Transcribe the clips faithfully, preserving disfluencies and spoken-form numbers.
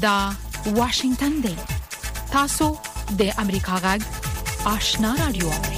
دا واشنگتن دی. تاسو د امریکا غږ آشنا رادیو اورئ.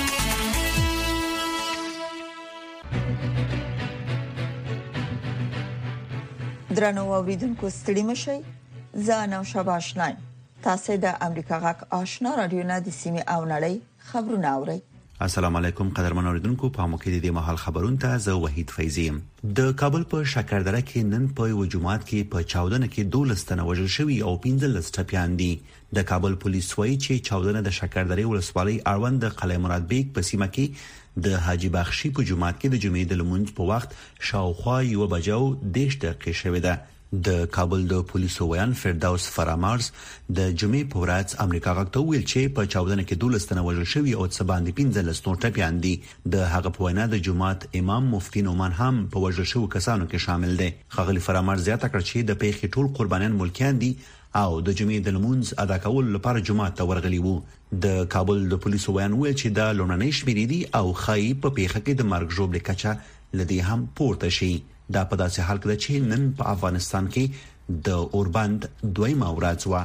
درنو اوریدونکو ستړي مشئ. زه نو شباشنایم. تاسو د امریکا غږ آشنا رادیو نه د سیمې او نړۍ خبرونه اورئ. السلام علیکم قدرمن اوریدونکو، په مو کې د محل خبرونه ته زه وحید فیضیم. د کابل په شکردره کې نن په یو جمعات کې په چاودنه کې دولس تنه وژل شوي او پنځلس ټپيان دي. د کابل پولیس وایي چې چاودنه د شکردره ولسوالۍ اړوند د قلعه مراد بیگ په سیمه کې د حاجی بخشي په جمعات کې د جمعې د لمونځ په وخت شاوخوا یو بجو دیش دقیقې شوې ده. د کابل د پولیسو ویان فردوس فرامارز د جمعې په ورځ امریکا غږ ته ویل چې په چاودنه کې دولس تنه وژل شوي او څه باندې پنځلس نور ټپيان دي. د هغه په وینا د جمعات امام مفتي نومان هم په وژل شوو کسانو کې شامل دي. خغلی فرامارز زیاته کړ چې د پیښې ټول قربانیان ملکیان دي او د جمعې د لمونځ ادا کول لپاره جمعات ته ورغلي وو. د کابل د پولیسو ویان ویل چې د لومړنۍ شمیرې دي او خای په پیښه کې د مرګ ژوبل کچا لدی هم پورته شي. دا په داسې حال کې چې نن په افغانستان کې د اوربند دویمه ورځ و.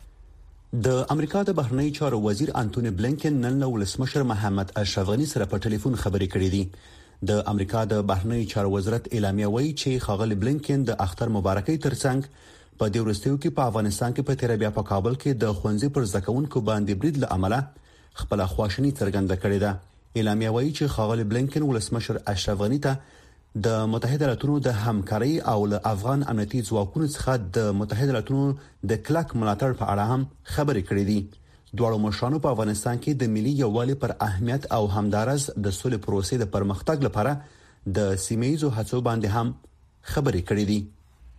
د امریکا د بهرنی چارو وزیر انټونی بلینکن نن له ولسمشر محمد اشرف غنی سره په ټلیفون خبرې کړې دي. د امریکا د بهرنی چارو وزارت اعلامیه وایي چې خغلی بلینکن د اختر مبارکي ترڅنګ په دې ورستیو کې په افغانستان کې په تیر بیا په کابل کې د خوندزي پر زکونکو باندې برید له عمله خپل خواشنی څرګنده کړې ده. اعلامیه وایي چې خغلی بلینکن ولسمشر اشرف غنی ته د متحده ایالاتونو د همکاري او له افغان امنیتي ځواکونو څخه د متحده ایالاتونو د کلک ملاتړ په اړه هم خبرې کړې دي. دواړو مشرانو په افغانستان کې د ملي یووالي پر اهمیت او همدارس د سولې پروسې د پرمختګ لپاره د سیمه‌یزو هڅو باندې هم خبرې کړې دي.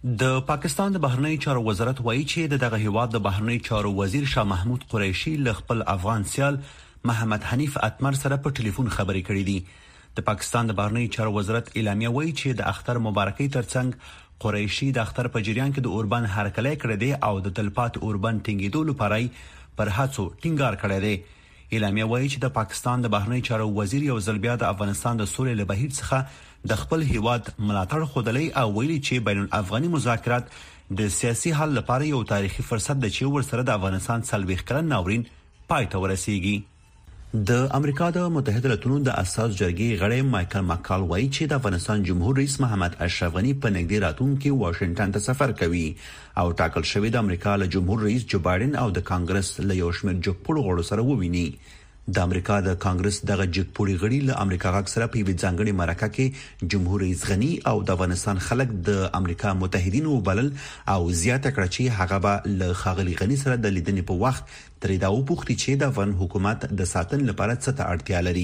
د پاکستان د بهرنی چارو وزارت وایي چې دغه هیواد د بهرنی چارو وزیر شاه محمود قریشي له خپل افغان سیال محمد حنیف اتمر سره په ټلیفون خبرې کړې دي. د پاکستان د بهرنی چارو وزارت اعلامیه وایي چې د اختر مبارکي ترڅنګ قریشي د اختر په جریان کې د اوربان هرکلی کړی دی او د تلپات اوربان ټینګېدو لپاره پر هڅو ټینګار کړی دی. اعلامیه وایي چې د پاکستان د بهرنی چارو وزیر یو ځل بیا د افغانستان د سولې له بهیر څخه د خپل هیواد ملاتړ خوده او ویلي چې بین الافغاني مذاکرات د سیاسي حل لپاره یو تاریخي فرصت دی چې ورسره د افغانستان څلوېښت کلن ناورین پای ته ورسیږي. د امریکا د متحده ایالاتونو د اساس جرګې غړی مایکل ماکال وایي چې د افغانستان جمهور رئیس محمد اشرف غنی په نږدې راتلونکي واشنگټن ته سفر کوي او ټاکل شوی د امریکا له جمهور رئیس جو بایدن او د کانګرس له یو شمېر جګپوړو غړو سره وویني. د امریکا د کانګرس دغه جګپوړي غړي له امریکا غاک سره په یوه ځانګړي مرکه کې جمهور رئیس غنی او د افغانستان خلک د امریکا متحدینو وبلل او زیاته کړه چې هغه به له خاغلی غنی سره د لیدنې په وخت ترې دا وپوښتي چې د افغان حکومت د ساتن لپاره څه ته اړتیا لري.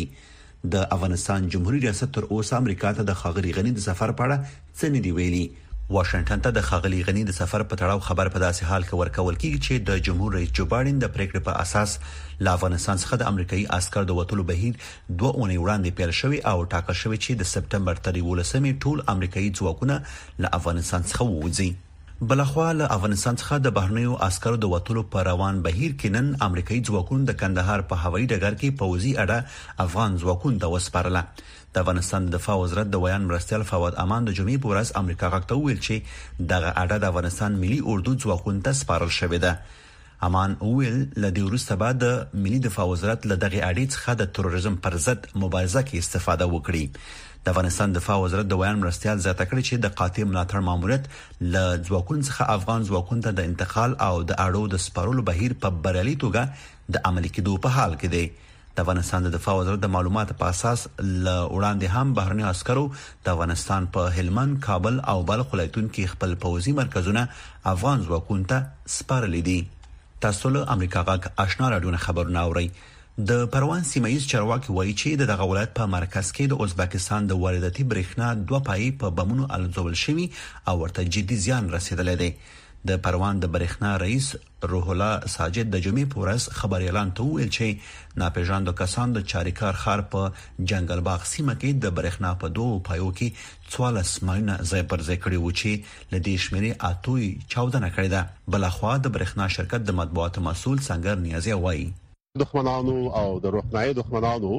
د افغانستان جمهوریت ریاست تر اوسه امریکا ته د خاغلی غنی د سفر په اړه څه نه دی ویلي. واشنگټن ته د خاغلی غنی د سفر په تړاو خبر په داسې حال کې ورکول کیږي چې د جمهور رئیس جو بایدن د پریکړې په اساس له افغانستان څخه د امریکایي عسكر د وټولو بهیر دوه اونۍ وړاندې پیل شوی او ټاکل شوی چې د سپټمبر تر یولسمې ټول امریکایي ځواکونه له افغانستان څخه ووځي. بلخوا له افغانستان څخه د بهرنیو عسکرو د وټولو پر روان بهیر کې نن امریکایي ځواکونه د کندهار په هوایي ډګر کې پوځي اډه افغان ځواکونو ته وسپارله. د افغانستان د دفاع وزارت د ویان مرستیال فواد امان د جمعې په ورځ امریکا غږ ته ویل چې دغه اډه د افغانستان ملي اردو ځواکونو ته سپارل شوې ده. امان ویل له دې وروسته بعد د ملي دفاع وزارت له دغه اډې څخه د تروریزم پر ضد مبارزه کې استفاده وکړي. د افغانستان دفاع وزارت د ویان مرستیال زیاته کړې چې د قاطع ملاتړ ماموریت له ځواکونو څخه افغان ځواکونو ته د انتقال او د اړو د سپارلو بهیر په بریالي توګه د عملي کېدو په حال کې دی. د افغانستان د دفاع وزارت د معلوماتو په اساس ل وړاندې هم بهرنی عسکرو د افغانستان په هلمند، کابل او بلخ ولایتونو کې خپل پوځي مرکزونه افغان ځواکونو ته سپارلي دي. تاسو له امریکا غږ آشنا رادیو خبرونه اورئ. د پروان سیمایي چارواکي وایي چې دغه ولایت په مرکز کې د ازبکستان د وارداتي برېښنا دوه پای په بمونو الزول شوی او ورته جدي زیان رسیدلی دی. د پروان د برېښنا رئیس روح الله ساجد د جمعې په ورځ خبر اعلان ته ویل چې ناپېژاندو کسان د چاریکار ښار په جنگل باغ سیمه کې د برېښنا په دوه پایو کې څوارلس ماینه ځای پر ځای کړي و چې له دې شمېرې اتوی چاودنه کړې ده. بلخوا د برېښنا شرکت د مطبوعاتو مسؤل سنگر نیازی وایي دښمنانو او د روښنايي دښمنانو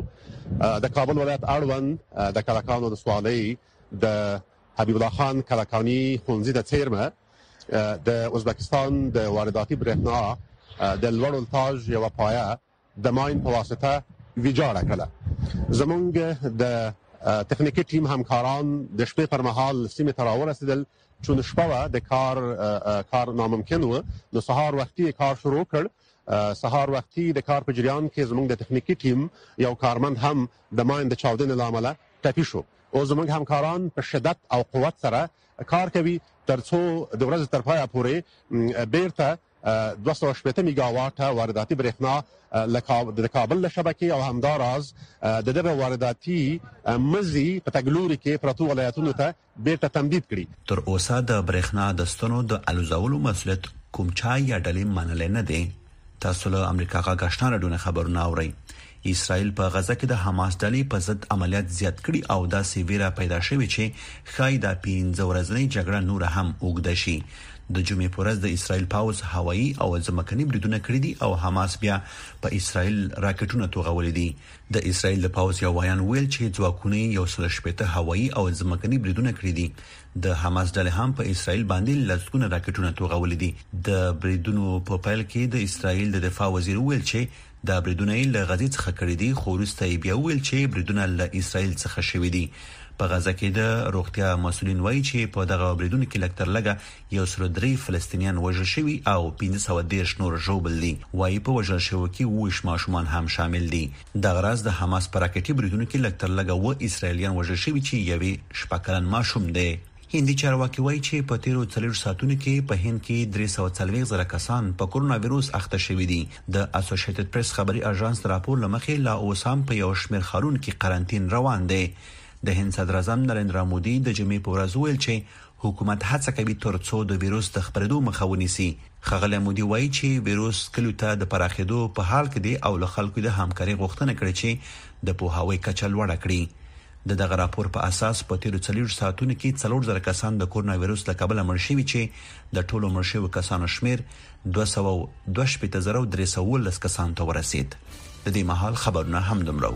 د کابل ولایت اړوند د کلکانو د سوالۍ د حبیب الله خان کلکانی خونځي د تیرمه د ازبکستان د وارداتي برېښنا د لوړ ولتاژ یو پایه د ماین په واسطه ویجاړه کړه. زمونږ د تخنیکی ټیم همکاران د شپې پر مهال سیمه ته راورسېدل، چون شپه د کار کار ناممکن و، نو سهار وختي کار شروع کړ. سهار وختي د کار په جریان کې زموږ د تخنیکی ټیم یو کارمند هم د ماین د چاودنې لامل ټپي شو. او زموږ همکاران په شدت او قوت سره کار کوي ترڅو د ورځې تر پایه پورې بیرته دوه سوه شپېته میگاواټه وارداتي برېښنا د کابل له شبکې او همداراز د دغه وارداتي مزي په تګلوري کې پرتو ولایتونو ته بیرته تمدید کړي. تر اوسه د برېښنا د ستنو د الوزولو مسؤلیت کوم چا یا ډلې منل نه دي. تاسو له امریکا غا آشنا راډیو خبرونه اورئ. اسرائیل په غزه کې د حماس ډلې په ضد عملیات زیات کړي او دا سیویرا پیدا شوې چې خای د پینځه ورځې جګړه نور هم اوږده شي. د جمعې په ورځ د اسرائیل پاوز هوایي او ځمکني بریدونه کړی دي او حماس بیا په اسرائیل راکټونه توغولي دي. د اسرائیل د پاوز یو وایان ویل چې ځواکونه یو سل شپېته هوایي او ځمکني بریدونه کړی دي. د حماس ډلې هم په اسرائیل باندې لسګونه راکټونه توغولي دي. د بریدونو په پیل کې د اسرائیل د دفاع وزیر ویل چې دا بریدونه له غزې څخه کړی دي، خو وروسته بیا ویل چې بریدونه له اسرائیل څخه شوي دي. په غزه کې د روغتیا مسؤلین وایي چې په دغه بریدونو کې لکتر لګه یو سل درې فلسطینیان وژل شوي او پنځه سوه دېرش نور ژوبل دي. وایي په وژل شوو کې اووه ماشومان هم شامل دي. دغه راز د حماس په راکټي بریدونو کې لکتر لګه اووه اسرائیلیان وژل شوي چې یوې شپږ کلن ماشوم دی. هندي چارواکي وایي چې په تیرو څلور ساعتونو کې په هند کې درې سوه څلوېښت زره کسان په کورونا وایروس اخته شوي دي. د اسوسییټډ پریس خبري اژانس راپور لمخې لا اوس هم په یو شمېر ښارونو کې قرنټین روان دی. د هند صدر اعظم نریندرا مودي د جمعې په ورځ ویل چې حکومت هڅه کوي ترڅو د وایروس د خپرېدو مخه ونیسي. ښاغلی مودي وایي چې وایروس کلیو ته د پراخېدو په حال کې دی او له خلکو د همکارۍ غوښتنه کړې چې د پوهاوي کچه لوړه کړي. د دغه راپور په اساس په تیرو څلور ساعتونو کې څلور زره کسان د کورونا وایروس له کبله مړ شوي چې د ټولو مړ شویو کسانو شمیر دوه سوه دوه شپېته زره او درې سوه اوولس کسانو ته ورسید. د دې مهال خبرونه هم دومره.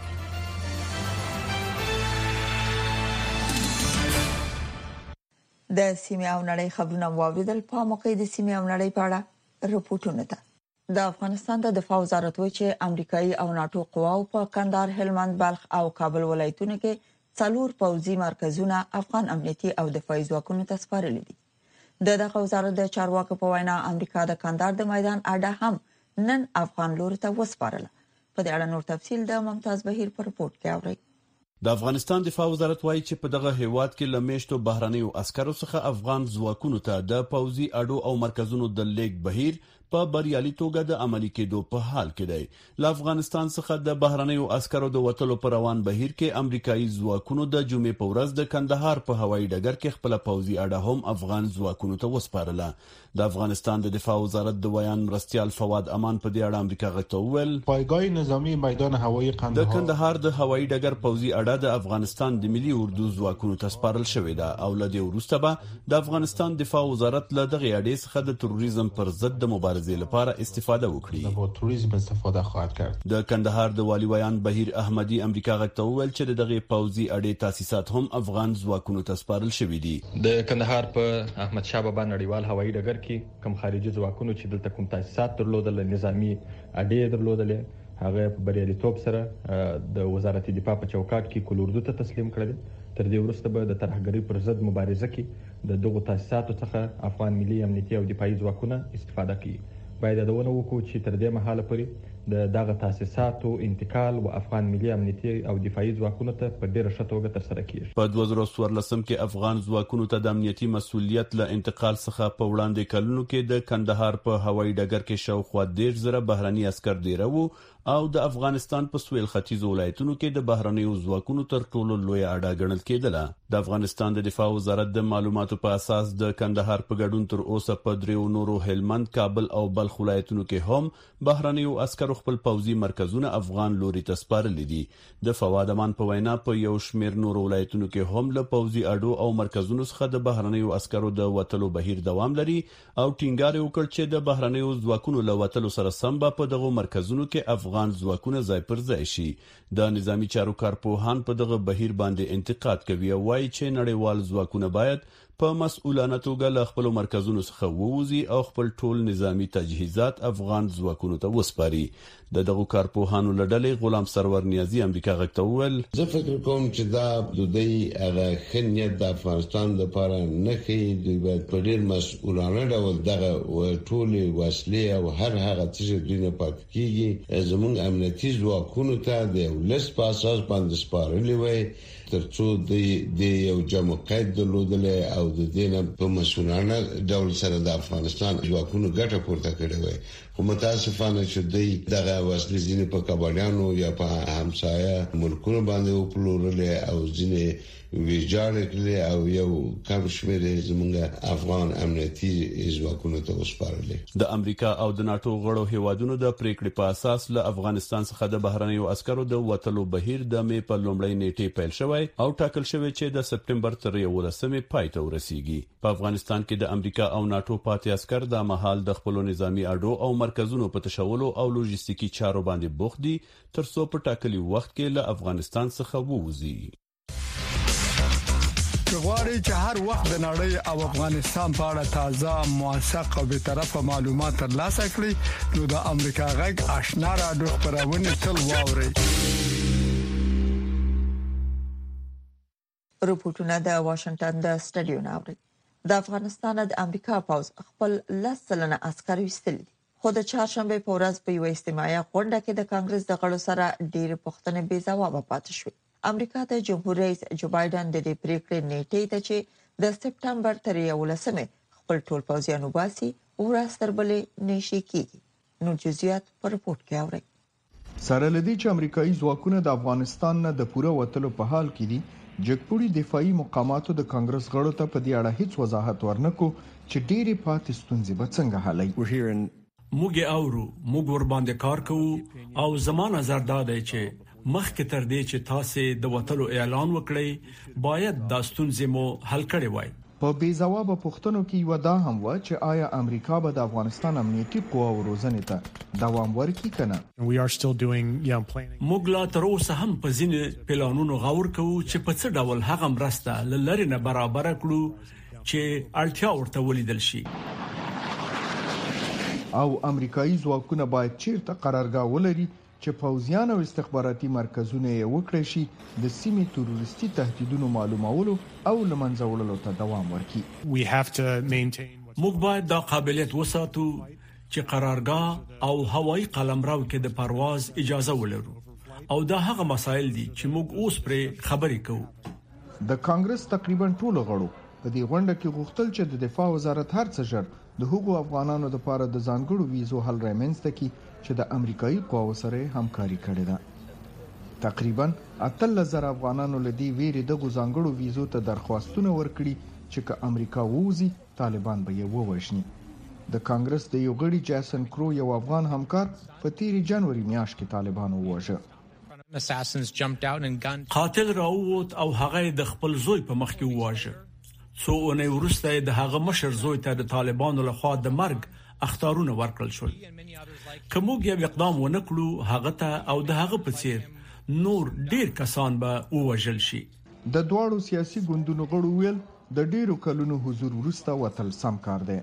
د سیمې او نړۍ خبرونه واوریدل. په موقع د سیمې او نړۍ په اړه رپورټونه ده. د افغانستان د دفاع وزارت وایي چې امریکایي او ناتو قواو په کندهار، هلمند، بلخ او کابل ولایتونو کې څلور پوځي مرکزونه افغان امنیتي او دفاعي ځواکونو ته سپارلي دي. د دغه وزارت د چارواکو په وینا امریکا د کندهار د میدان اډه هم نن افغان لور ته وسپارله. په دې اړه نور تفصیل د ممتاز بهیر په رپورت کې اورئ. د افغانستان دفاع وزارت وایي چې په دغه هیواد کې لمیشتو بهرانیو عسکرو څخه افغان ځواکونو ته د پوځي اډو او مرکزونو د لیک بهیر په بریالي توګه د عملي کېدو په حال کې دی. له افغانستان څخه د بهرانیو عسکرو د وټلو پر روان بهیر کې امریکایي ځواکونو د جمعې په ورځ د کندهار په هوایي ډګر کې خپل پوځي اډه هم افغان ځواکونو ته وسپارله. د افغانستان د دفاع وزارت د ویان مرستيال فواد امان په دې اړه امریکا غته ویل پایګاه نظامی میدان هوایی قندهار د کندهار د هوایي ډګر پوځي اډه د افغانستان د ملي اردو ځواکونو ته سپارل شوې ده او له دې وروسته به د افغانستان دفاع وزارت له دغه اډې څخه د تروریزم پر ضد د مبارزې لپاره استفاده وکړي. د تروریزم استفاده خواهد کرد. د کندهار د والی ویان بهیر احمدی امریکا غته ویل چې دغه پوځي اډې تاسیسات هم افغان ځواکونو ته سپارل شوې دي. د کندهار په احمد شاه بابا نړیوال هوایي ډګر کې کوم خارجي ځواکونو چې دلته کوم تاسیسات درلودل، نظامی اډې درلودل، هغه په بریالیتوب سره د وزارت دفاع په چوکاټ کې کول اردو ته تسلیم کړل. تر دې وروسته به د ترهګرۍ پر ضد مبارزه کې د دغو تاسیساتو څخه افغان ملي امنیتي او دفاعي ځواکونه استفاده کوي. باید د ونه وکړو چې تر دې مهاله پورې د دغه تاسیساتو انتقال و افغان ملي امنیتي او دفاعي ځواکونو ته په ډیره ښه توګه ترسره کیږي. په دوه زره څوارلسم کې افغان ځواکونو ته د امنیتي مسؤلیت له انتقال څخه په وړاندې کلونو کې د کندهار په هوایي ډګر کې شاوخوا دېرش زره بهراني عسكر دیره وو او د افغانستان په سویل ختیځ ولایتونو کې د بهرنیو ځواکونو تر ټولو لوی اډه ګڼل کېدله. د افغانستان د دفاع وزارت د معلوماتو په اساس د کندهار په ګډون تر اوسه په دریو نورو هلمند، کابل او بلخ ولایتونو کې هم بهرنیو عسکرو خپل پوځي مرکزونه افغان لوري ته سپارل دي. د فواد امان په وینا په یو شمېر نور ولایتونو کې هم له پوځي اډو او مرکزونو څخه د بهرنیو عسکرو د وټلو بهیر دوام لري او ټینګار وکړ چې د بهرنیو ځواکونو له وټلو سره سم په دغه مرکزونو کې افغان ځواکونه ځای پر ځای شي. د نظامی چارو کارپوهان په دغه بهیر باندې انتقاد کوي او وايي چې نړیوال ځواکونه باید په مسؤلانه توګه له خپل مرکزونو څخه ووزي او خپل ټول نظامی تجهیزات افغان ځواکونو ته وسپاري. د دغه کارپوهانو لړلې غلام سرور نیازی امریکا غږ ته وویل زه فکر کوم چې دا د دې هغه خنیت د افغانستان لپاره نه کې د باید په ډیر مسؤلانه ډول دغه ټول وسلې او هر هغه څه چې دینه پات کیږي زموږ امنیتي ځواکونو ته د ولس په اساس باندې سپارلې وي ترڅو د یو جمع قید درلودل او د دینه په مسؤلانه ډول سره د افغانستان ځواکونو ګټه پورته کړې وي. خو متاسفانه چې د دغه وسلې ځینې په کابالیانو یا په همسایه ملکونو باندې وپلورل او ځینې ویجاړ کړل او یو کم شمېر زموږ افغان امنیتي ځواکونو ته وسپارل. د امریکا او د ناتو غړو هیوادونو د پریکړې په اساس له افغانستان څخه د بهرنیو عسکرو د وټلو بهیر د می په لومړۍ نیټه پیل شوی او ټاکل شوی چې د سپټمبر تر یولسمې پای ته ورسیږي. په افغانستان کې د امریکا او ناتو پاتې عسكر د مهال د خپل نظامی اډو او مرکزونو په تشولو او لوجستیکي چارو باندې بوخت دي ترڅو په ټاکلي وخت کې له افغانستان څخه ووزي. غواړي چې هر وخت د نړۍ او افغانستان په اړه تازه موثق او به طرفه معلومات ترلاسه کړئ نو د امریکا غږ آشنا رادیو خبرونه تل واورئ. رپورټونه د واشنگټن د سټډیو ناوړي. د افغانستان د امریکا پوز خپل لس سلنه عسكر وستل دي. خو د چهارشنبه په ورځ په یو اجتماعي غونډه کې د کانګرس د غړو سره ډېر پوښتنې بې ځواب پاتې شوې. امریکا ته جمهور رئیس جو بایدن د دې پریکړې نیټه ته چې د سپټمبر تر یولسمې خپل ټول پوځیان وباسي ورستر بلې نشي کیږي. نو جزئیات په رپورت کې اورئ. سره لدی چې امریکایي ځواکونه د افغانستان نه د پوره وټلو په حال کې دي جګپوري دفاعي مقاماتو د کانګرس غړو ته په دې اړه هیڅ وضاحت ورنکو چې ډېری پاتې ستونزې به څنګه حلوي. موږ اورو موږ ور باندې کار کوو او زمانه نظر دا دی چې مخکې تر دې چې تاسو د وټلو اعلان وکړئ باید د ستونزې مو حل کړي وای. په بې ځواب پوښتنو کې یو دا هم و چې آیا امریکا به د افغانستان امنیتي قواو روزنې ته دوام ورکړي کنه. موږ لا تر اوسه هم په ځینې پلانونو غور کوو چې په څه ډول هغه مرسته لری نه برابر کړو چې اړتیا ورته ولیدل شي. او امریکایي ځواکونه باید چیرته قرارګاه ولري چې پوځیان او استخباراتي مرکزونه یې وکړي شي د سیمې تروریستي تهدیدونو معلومولو او لمنځه وړلو ته دوام ورکړي. موږ باید دا قابلیت وساتو چې قرارګاه او هوایي قلمرو کې د پرواز اجازه ولرو او دا هغه مسایل دي چې موږ اوس پرې خبرې کوو. د کانګرس تقریبا ټول غړو په دې غونډه کې غوښتل چې د دفاع وزارت هر څه ژر د هغو افغانانو لپاره د ځانګړو ویزو حل رامنځته کړي چې د امریکایي قواو سره همکاري کړې ده. تقریبا اتل زر افغانانو لدی ویری د ځانګړو ویزو ته درخواستونه ورکړي چې که امریکا ووزي طالبان به یې ووژني. د کانګرس د یو غړي جاسن کرو یو افغان همکار په تیری جنوري میاشت کې طالبانو ووژه. قاتل راووت او هغه د خپل زوی په مخ کې وواژه. څو اونۍ وروسته د هغه مشر زوی ته د طالبانو لخوا د مرګ اخطارونه ورکړل شول. که موږ یو اقدام ونه کړو هغه ته او د هغه په څیر نور ډیر کسان به ووژل شي. د دوړو سیاسي ګوندونو غړو ویل د ډیرو کلونو حضور وروسته وتل سم کار دی.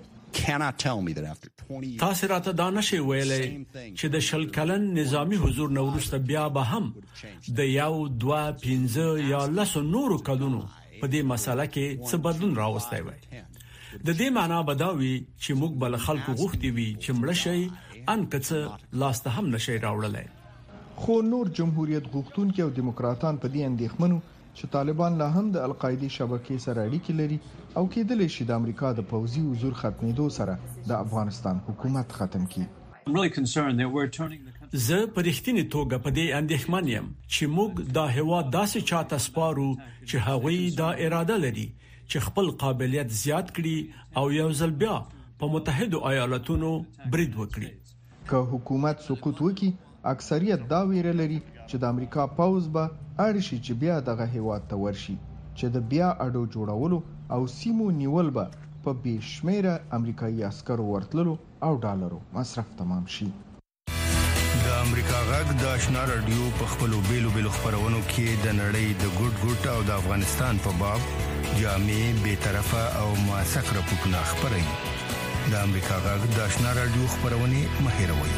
تاسو راته دا نشئ ویلای چې د شل کلن نظامی حضور نو وروسته بیا به هم د یو دوه پنځه یا لس نورو کلونو په دې مسله کې څه بدلون راوستای وای. د دې معنا بداوي چې موږ بل خلکو غوښتي وي چې مړ شي ان کڅ لاسته هم نشي راوړلای. خو نور جمهوریت غوښتونکي او دیموکراتان په دې اندېښمنو چې طالبان لا هم د القاعده شبکې سره اړیکې لري او کېدلی شي د امریکا د پوځي حضور ختمېدو سره د افغانستان حکومت ختم کړي. زه په رښتینی توګه په دې اندېښمن یم چې موږ دا هوا داسې چاته سپارو چې هغوی دا اراده لري چې خپل قابلیت زیات کړي او یو ځل بیا په متحده ایالاتونو برید وکړي. که حکومت سقوط وکړي اکثریت دا ویره لري چې د امریکا پوز به اړ شي چې بیا دغه هیواد ته ورشي چې د بیا اډو جوړولو او سیمو نیول به په بشمیره امریکایي عسکرو ورتللو او ډالرو مصرف تمام شي. د امریکا غږ د آشنا رادیو په خپلو بیلو بیلو خبرونو کې د نړۍ د ګډ ګډ او د افغانستان په باب جامع بې طرفه او موثق راپورټونه خبري. د امریکا غږ د آشنا رادیو خبرونه مهیروي.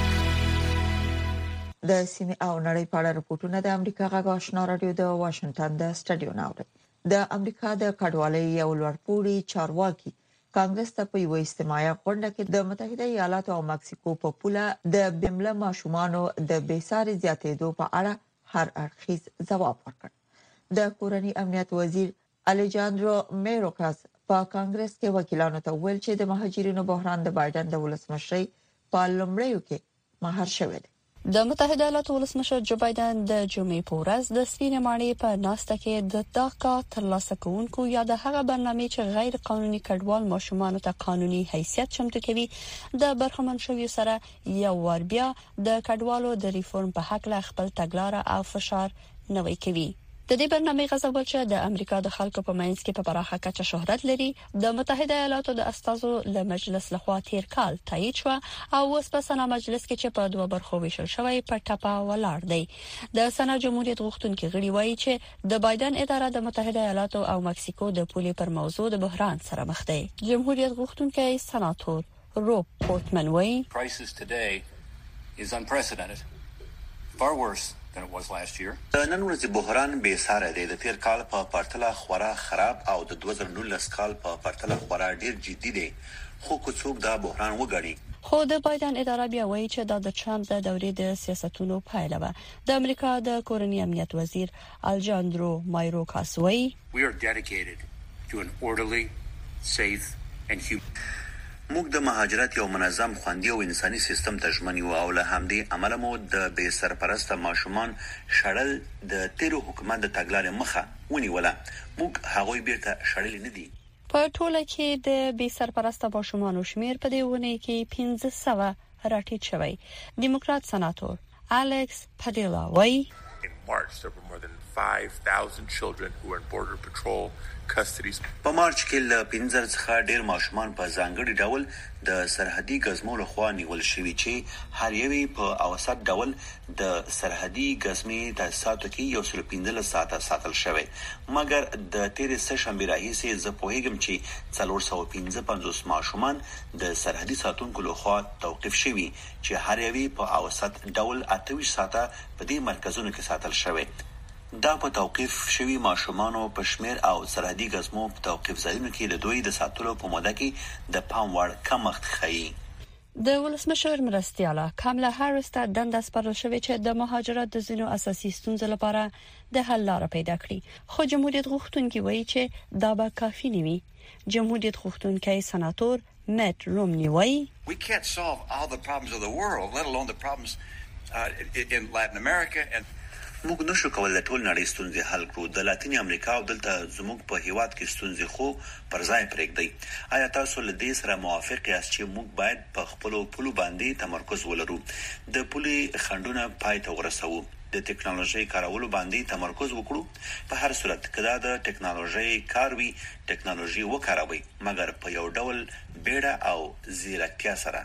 د سیمه او نړۍ په اړه راپورټونه د امریکا غږ آشنا رادیو د واشنگټن د سټډیو ناوړي. د امریکا د کډوالۍ یو لوړپوړي چارواکي کانګرس ته په یو اجتماعي غونډه کې د متحده ایالاتو او مکسیکو په پوله د بمله ماشومانو د بیساري زیاتېدو په اړه هر اړخیز ځواب ورکړ. د کورنۍ امنیت وزیر الیجاندرو میروکاس په کانګرس کې وکیلانو ته ویل چې د مهاجرینو بحران د بایدن د ولسمشرۍ په لومړیو کې مهار شوی دی. د متحده ایالاتو ولسمشر جو بایدن د جمعې په ورځ د سپینې ماڼۍ په ناسته کې د داکا ترلاسه کوونکو یا د هغه برنامه چې غیر قانوني کډوال ماشومان ته قانوني حیثیت چمتو کوي د برخمن شوی سره یو ور بیا د کډوالو د ریفورم په حق له خپل تګلارې او فشار نوي کوي. د دې برنامه غزول چې د امریکا د خلکو په منځ کې په پراخه کچه شهرت لري د متحده ایالاتو د استازو له مجلس لخوا تیر کال تایید شو او اوس په سنا مجلس کې چې په دوه برخو ویشل شوی په ټاپه ولاړ دی. د سنا جمهوریت غوښتونکو غړي وایي چې د بایدن اداره د متحده ایالاتو او مکسیکو د پولې پر موضوع د بحران سره مخ دی. جمهوریت غوښتونکو سناتور روب پورتمن وایي crisis today is unprecedented, far worse than it was last year. د نن ورځې بحران بې ساره دی. د تیر کال په پرتله خورا خراب او د دوه زره نولس کال په پرتله خورا ډیر جدي دی. خو که څوک دا بحران وګڼي خو د بایدن اداره بیا وایي چې دا د ټرمپ د دورې د سیاستونو پایله ده. د امریکا د کورنۍ امنیت وزیر الیجاندرو مایروکاس وایي We are dedicated to an orderly, safe and human موږ د مهاجرت یو منظم خوندي او انساني سیستم ته ژمن یو او له همدې امله مو د بې سرپرسته ماشومان شړل د تیرو حکومت د تګلارې مخه ونیوله. موږ هغوی بیرته شړل نه دي. په ټوله کې د بې سرپرسته ماشومانو شمیر په دې ونه کې پنځه سوه راټیټ شوی. دیموکرات سناتور الکس پادیلا وایي In March, there were more than five thousand children who were in Border Patrol custody. په مارچ کې له پنځه څخه ډیر ماشومان په ځانګړي ډول د سرحدي ګزمو لخوا نیول شوي چې هر یوی په اوسط ډول د سرحدي ګزمې تاسیساتو کې یو سل پنځلس ساعته ساتل شوی. مګر د تیرې سه شنبې راهیسې زه پوهیږم چې څلور سوه پنځه پنځوس ماشومان د سرحدي ساتونکو لخوا توقیف شوي چې هر یوی په اوسط ډول اته ویشت ساعته په دې مرکزونو کې ساتل شوی. دا په توقیف شوی ماشومانو په شمیر او سرحدي ګزمو په توقیف ځایونو کې د دوی د ساتلو په موده کې د پام وړ کمښت ښیي. د ولسمشر مرستیاله کاملا هاریس ته دنده سپارل شوې چې د مهاجرت د ځینو اساسي ستونزو لپاره د حل لاره پیدا کړي. خو جمهوریت غوښتونکي وایي چې دا به کافي نه وي. جمهوریت غوښتونکي سناتور میټ رومنی وایي We can't solve all the problems of the world, let alone the problems uh, in Latin America and موږ نشو کولای د ټول نړۍ ستونزې حل کړو. د لاتینی امریکا او دلته زموږ په هیواد کې ستونزې خو پر ځای پرېږدي. آیا تاسو له دې سره موافق یاست چې موږ باید په خپلو پولو باندې تمرکز ولرو، د پولي خنډونه پای ته ورسوو، د ټکنالوژي کارولو باندې تمرکز وکړو؟ په هر صورت کې دا د ټکنالوژي کار وي، ټکنالوژي وکاروي، مګر په یو ډول بیړه او ځیرکتیا سره.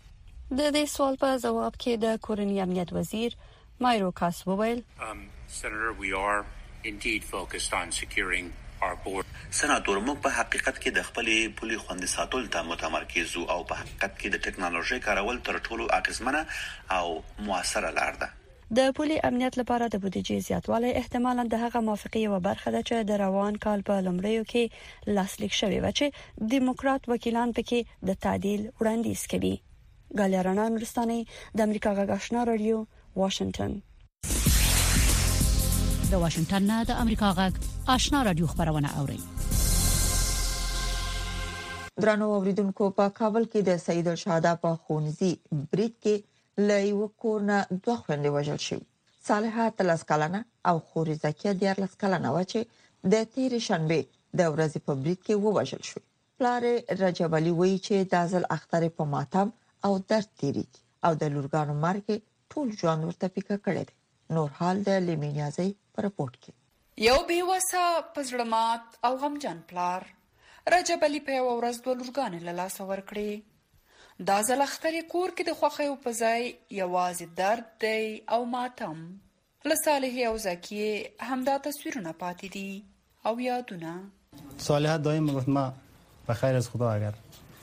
د دې سوال په جواب کې د کورنۍ امنیت وزیر مایروکاس وویل Um, Senator, we are indeed focused on securing our border. سناتور موږ په حقیقت کې د خپلې پولي خوندي ساتلو ته متمرکز یو او په حقیقت کې د ټکنالوژي کارول تر ټولو اغیزمنه او موثره لار ده. د پولي امنیت لپاره د بودیجې زیاتوالی احتمالاً د هغه موافقه یو برخه ده چې د روان کال په لومړیو کې لاسلیک شوی و چې دیموکرات وکیلان پکې د تعدیل وړاندیز کوي. ګالیارانا نورستاني د امریکا غږ آشنا رادیو واشنگټن. د واشنگټن نه د امریکا غږ آشنا رادیو خبرونه اوري. درنو اوریدونکو په کابل کې د سید الشهدا په خونځي برید کې لایو کورنا دوه خويندې وژل شوې. صالحه تلس کلنه او خوري زکیه دیارلس کلنه و چې د تیر شنبه د ورځې په برید کې ووژل شوې. پلار رجب علي وایي چې د ازل اختر په ماتم او درد تیری او د لورګانو مرګ ټول ژوند ورته پیکه کړی دی. نور حال د لیمینیازي پر رپورت کې. یو بیوسه پزړمات او غمجن پلار رجب علي په یو ورځ دوه لورګانې له لاسه ورکړې. دا ځل اختر کور کې د خوښیو په ځای یوازې درد دی او ماتم. له صالحې او زکیې همدا تصویرونه پاتې دي او یادونه. صالحه دایم میگفت ما به خیر از خدا اگر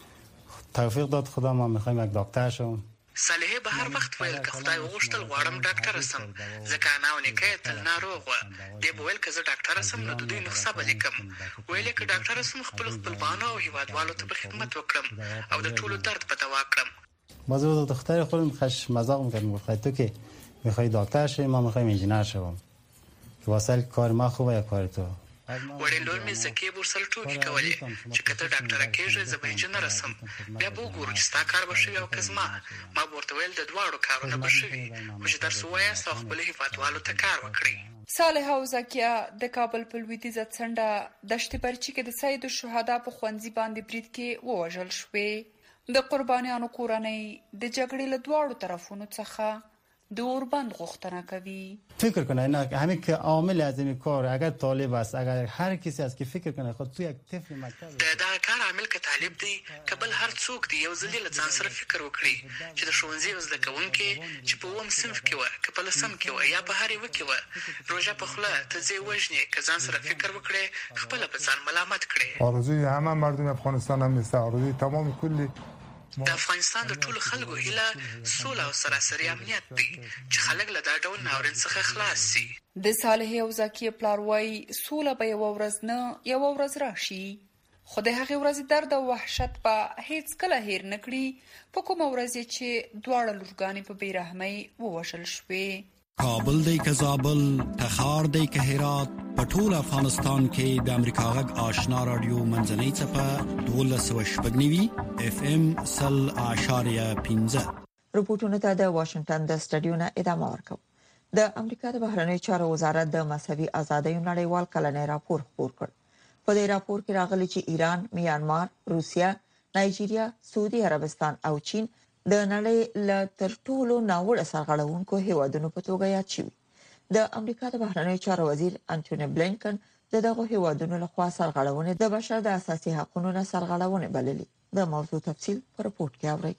توفیق داد خدا ما میخوایم یک دکتر شوم. صالحه به هر وخت ویل که خدای وغوښتل غواړم ډاکټر سم ځکه انا او نیکه تل ناروغ و. دی به ویل که زه ډاکټر سم نو د دوی نسخه به لیکم. ویل که ډاکټر سم خپل خپلوانو او هیوادوالو ته به خدمت وکړم او د ټولو درد به دوا کړم. باز و دختر خودم خش مزاق میکرد میگفت تو که میخوای دکتر شوی ما میخوایم انجینر شوم که واسه کار ما خوبه یا کار تو. وړې لور مې زکیې ورسره ټوکې کولې چې که ته ډاکټره کېږې زه به انجینره سم بیا به وګورو چې ستا کار به شوي او که زما. ما به ورته ویل د دواړو کارونه به شوي خو چې درس ووایاست او خپلو هیوادوالو ته کار وکړئ. صالحه او زکیه د کابل په لویدیځه څنډه دشت برچي کې د سید الشهدا په ښوونځي باندې برید کې ووژل شوې. د قربانیانو کورنۍ د جګړې له دواړو طرفونو څخه د اوربند غوښتنه کوي. فکر کنه نه همین که عامل از این کار اگر طالب است اگر هر کسی است که فکر کنه خود تو یک طفل مکتب د دا کار عامل که طالب دی که بل هر څوک دی یو ځل له ځان سره فکر وکړي چې د ښوونځي زده کوونکي چې په اووم صنف کې و که په لسم کې و یا په هر یوه کې و روژه په خوله ته ځې وژنې که ځان سره فکر وکړې خپله به ځان ملامت کړې. آرزوی همه مردم افغانستان هم نیست. آرزوی تمام کلی د افغانستان د ټولو خلکو هیله سوله او سراسري امنیت دی چې خلک له دا ډول ناورین څخه خلاص شي. د صالحې او زکیې پلار وایي سوله به یوه ورځ نه یوه ورځ راشي خو د هغې ورځې درد او وحشت به هیڅکله هیر نه کړي په کومه ورځ چې دواړه لورګانې په بېرحمۍ ووژل شوې. کابل دی که زابل تخار دی که هرات په ټول افغانستان کې د امریکا غږ آشنا رادیو منځنۍ څپه دولس سوه شپږ نوي اف ام سل اعشاریه پنځه. رپورټونو ته د واشنگټن د سټډیو نه ادامه ورکوم. د امریکا د بهرنیو چارو وزارت د مذهبي ازادیو نړیوال کلنی راپور خپور کړ. په دې راپور کې راغلي چې ایران، میانمار، روسیا، نایجیریا، سعودي عربستان او چین د نړۍ له تر ټولو ناوړه سرغړونکو هیوادونو په توګه یاد شوي. د امریکا د بهرنیو چارو وزیر انټونی بلینکن د دغه هیوادونو لخوا سرغړونې د بشر د اساسي حقوقو نه سرغړونې بللې. د موضوع تفصیل په رپورت کې اورئ.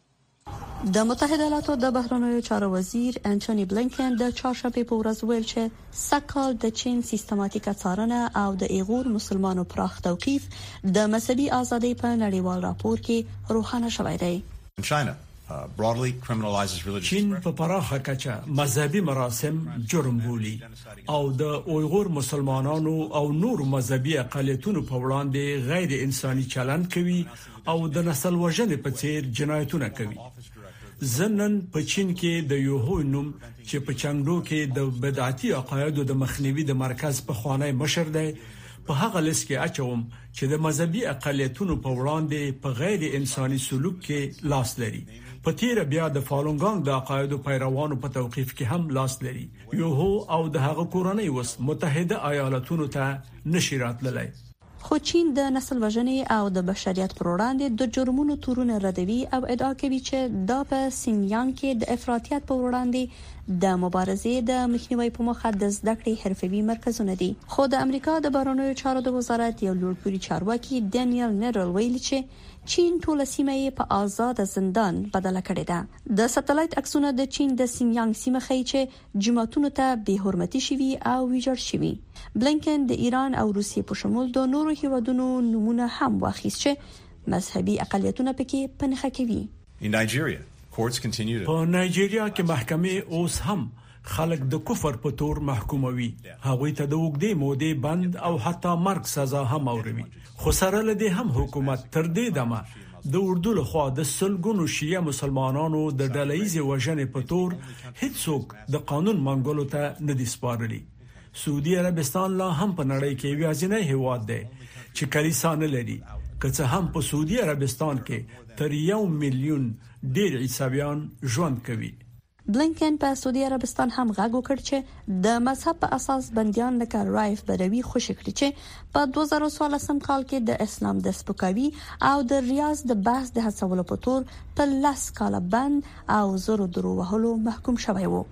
د متحده ایالاتو د بهرنیو چارو وزیر انټونی بلینکن د چهارشنبه په ورځ ویل چې سکهال د چین سیستماتیکه څارنه او د ایغور مسلمانانو پراخ توقیف د مذهبي ازادۍ په نړیوال راپور کې روښانه شوی دی. چین په پراخه کچه مذهبي مراسم جرم بولي او د اویغور مسلمانانو او نور مذهبي اقلیتونو په وړاندې غیر انساني چلند کوي او د نسل وژنې په څیر جنایتونه کوي. زنن په چین کې د یوهو نوم چې په چنګډو کې د بدعتي عقایدو د مخنیوي د مرکز په خوانی مشر دی په هغه لیست کې اچوم چې د مذهبي اقلیتونو په وړاندې په غیر انساني سلوک کې لاس لري. په تیر بیا د فالونګانګ د عقایدو پیروانو په توقیف کې هم لاس لري. یوهو او د هغه کورنۍ وس متحده ایالاتونو ته نشي راتللی. خو چین د نسل وژنې او د بشریت پر وړاندې د جرمونو تورونه ردوي او ادعا کوي چې دا په سینګیانګ کې د افراطیت پر وړاندې د مبارزې د مخنیوي په موخه د زده کړې حرفوي مرکزونه دي. خو د امریکا د بهرنیو چارو د وزارت یو لوړپوړي چارواکي ډانیل نرل ویلي چې چین ټول سیمه یې په آزاد زندان بدله کړې ده. د ساتلایت عکسونه د چین د سینګیانګ سیمه ښیي چې جماعتونو ته بې حرمتي شوي او ویجاړ شوي. بلینکن د ایران او روسیې په شمول د نورو هیوادونو نمونه هم واخیست چې مذهبي اقلیتونه پکې پنهخه کوي. په نایجیریا کې محکمې اوس هم خلک د کفر په تور محکوموي. هغوی ته د وګړي مودې بند او حتی مرګ سزا هم اوروي. خو سره لدی هم حکومت تر دې دمه د اردو له خوا د سلګونو شیعه مسلمانانو د ډلهیزې وژنې په تور هیڅوک د قانون منګولو ته نه دي سپارلي. سعودي عربستان لا هم په نړۍ کې یوازینی هیواد دی چې کلیسا نه لري، که څه هم په سعودي عربستان کې تر یو میلیون ډیر عیسویان ژوند کوي. بلینکن په سعودي عربستان هم غږ وکړ چې د مذهب په اساس بنديان لکه رایف بدوي خوشی کړی چې په دوه زره څوارلسم کال کې د اسلام د سپکاوي او د ریاض د بحث د هڅولو په تور په لاس کاله بند او زرو درو وهلو محکوم شوی وو.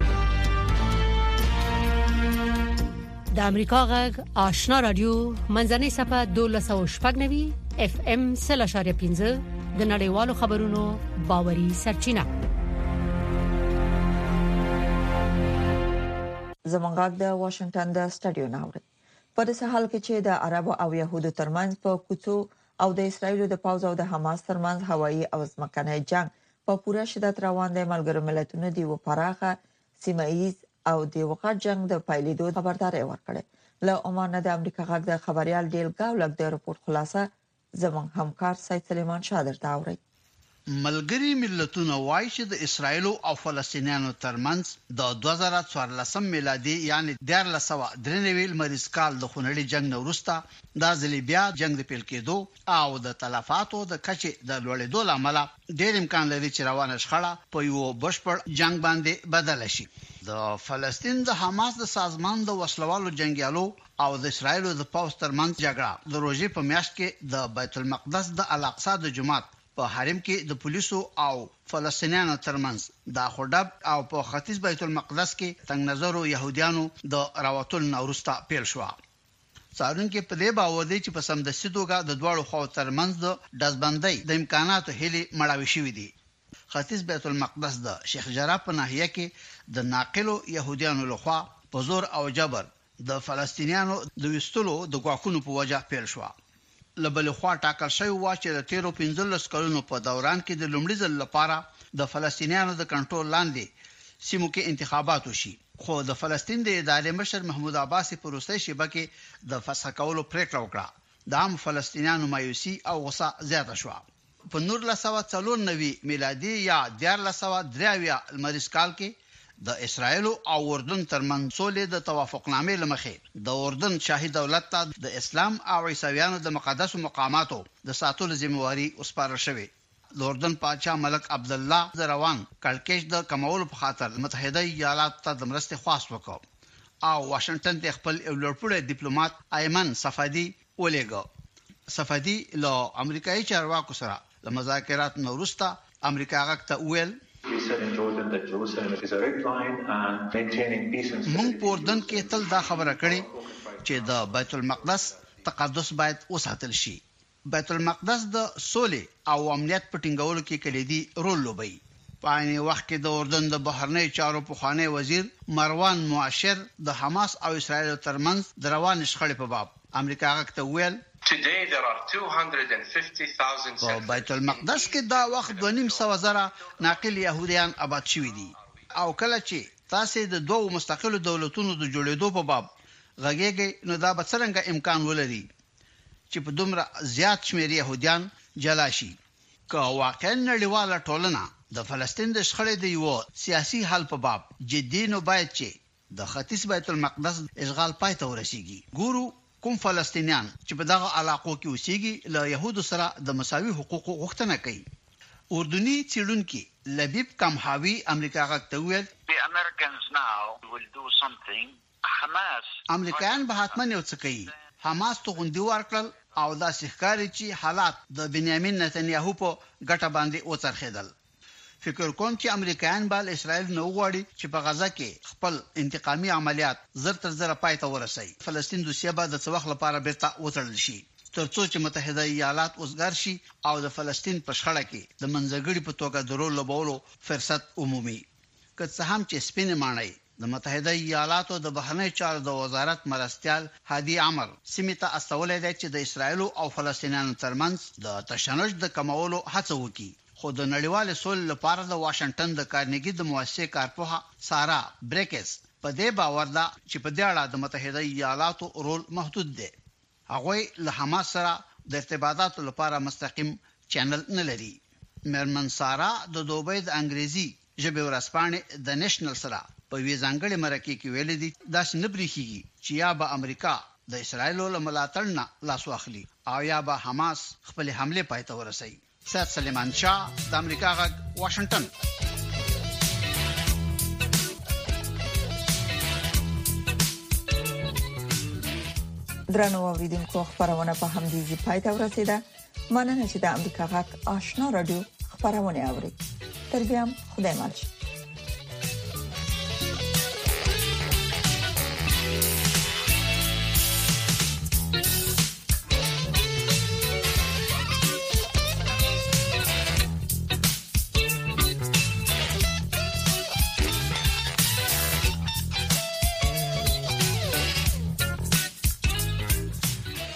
د امریکا غږ آشنا رادیو منځنۍ صفه دولس او شپږ نوي اف ام سلاشاریا پنځه د نړیوالو خبرونو باوري سرچینه. زمونږ د واشنگټن د سټډیو ناوړي په دې حال کې چې د عربو او يهودو ترمنځ په کوڅو او د اسرایلو د پاوز او د حماس ترمنځ هوایي او ځمکني جنگ په پوره شدت روان دی، ملګرو ملتونو دی و پراخه سیمایي او د وقت جنگ د پایلیدو خبرداري ورکړه. له عمان د امریکا غږ د خبريال ډیل گاولک د رپورت خلاصه زمونږ همکار سید سلیمان شادر تاوري. ملګری ملتونه وایي چې د اسرایل او فلسطینیانو ترمنځ د دوه زره څوارلسم میلادي یعنی د دیارلس سوه درې نوي لمریز کال د خونړي جنگ نه وروسته د ځلیبیا جنگ د پیل کېدو او د تلفاتو د کچې د لوړېدو لامل ډېر امکان لري چې روانه شخړه په یو بشپړ جنگ باندې بدل شي. د فلسطین د حماس د سازمان د وسلوالو جنگیالو او د اسرایل د پاوز ترمنځ جګړه د روزي په میاشت کې د بیت المقدس د الاقصی د جماعت په حرم کې د پولیسو او فلسطینیانو ترمنځ د خډب او په ختیځ بیت المقدس کې تنگ نظرو يهوديانو د راوتل نورستا پیل شو. څارونکو په دې باور دي چې په سمدستي توګه د دوړو خو ترمنځ د دزبندۍ د امکاناتو هلي مړاوي شوې دي. ختیځ بیت المقدس د شیخ جرح په ناحیه کې د ناقلو يهوديانو لخوا په زور او جبر د فلسطینیانو د وستلو د غواخونو په وجه پیل شو. لبل خوا ټاکل شوی و چې د تیرو پنځلس کلونو په دوران کې د لومړي ځل لپاره د فلسطینیانو د کنټرول لاندې سیمو کې انتخابات وشي، خو د فلسطین د ادارې مشر محمود عباس په روسي شبکه کې د فسخ کولو پریکړه وکړه. د عام فلسطینیانو مایوسي او غصه زیاته شو. په نور لسوه څلور نوي میلادي یا دیارلس سوه درې اویا لمریز کال کې د اسرایل او اردن ترمنځ سولې د توافقنامې لمخې د اردن شاهي دولت ته د اسلام او عیسویانو د مقدسو مقاماتو د ساتلو ذمہواری وسپارل شوې. د اردن پادشاه ملک عبد الله د روان کړکېچ د کمولو په خاطر متحده ایالات ته د مرستې خواست وکړ او واشنگټن ته خپل لوړپوړی ډیپلوماټ ایمن صفدی ولېګو. صفدی له امریکایي چارواکو سره د مذاکرات نورستا امریکا غاکته ویل مونږ په اردن کې تل دا خبره کړې چې د بیت المقدس تقدس باید وساتل شي. بیت المقدس د سولې او امنیت په ټینګولو کې کلیدي رول لوبوي. په عین وخت کې د اردن د بهرنی چارو پخوانی وزیر مروان معاشر د حماس او اسرایل ترمنځ د روان شخړې په باب امریکا غاکته ویل Today there are two hundred fifty thousand په بیت المقدس کې دا وخت دوه نیم سوه زره ناقل يهوديان آباد شوي دي او کله چې تاسو د دوه مستقلو دولتونو د جوړېدو په باب غږیږي نو دا به څنګه امکان ولري چې په دومره زیات شمېر يهوديان جلا شي. که واقعا نړیواله ټولنه د فلسطین د شخړې د یو سیاسي حل په باب جدي نو باید چې د ختیځ بیت المقدس اشغال پای ته ورسیږي. ګورو کوم فلسطینیان چې په دغه علاقو کې اوسېږي له يهودو سره د مساوي حقوقو غوښتنه کوي. اردني څېړونکي لبیب کمحاوي امریکا غاکته ویل امریکایان به حتماً یو څه کوي. حماس ته غوندي ورکړل او دا ښکاري چې حالات د بنیامین نتنیاهو په ګټه باندې وڅرخېدل. فکر کوم چې امریکایان بل اسرائیل نو غواړي چې په غزا کې خپل انتقامي عملیات زر تر زر پای ته ورسوي. فلسطین د سیابه د څوخ لپاره بیرته وتړل شي ترڅو چې متحده ایالات اوسګر شي او د فلسطین په شخړه کې د منځګړي په توګه د رول لوبولو فرصت عمومي. که څه هم چې سپین مانای د متحده ایالاتو د بهرنی چارو د وزارت مرستيال هادي عمر سیمه استولې ده چې د اسرایل او فلسطینیانو ترمنځ د تشنج د کمولو هڅه وکړي. خو د نړیوال سول لپاره د واشنگټن د کارنګي د مؤسسې کارپوها سارا بریکس په دې باور ده چې په دې اړه د متحده ایالاتو رول محدود دی. هغه له حماس سره د ارتباطاتو لپاره مستقیم چینل نه لري. مرمن سارا د دوبۍ د انګریزي ژبې ورسپانې د نېشنل سره په وی ځانګړي مرکه کې ویل دي دا سنبريخي چې یا به امریکا د اسرایل له ملاتړ نه لاس واخلي او یا به حماس خپل حمله پای ته ورسوي. سید سلیمان شاه د امریکا غږ واشنگټن. درنو اوریدونکو خبرونه په همدې ځای ته ورسیده. مننه چې د امریکا غږ آشنا رادیو خبرونه اوري. تر بیا خدای مل.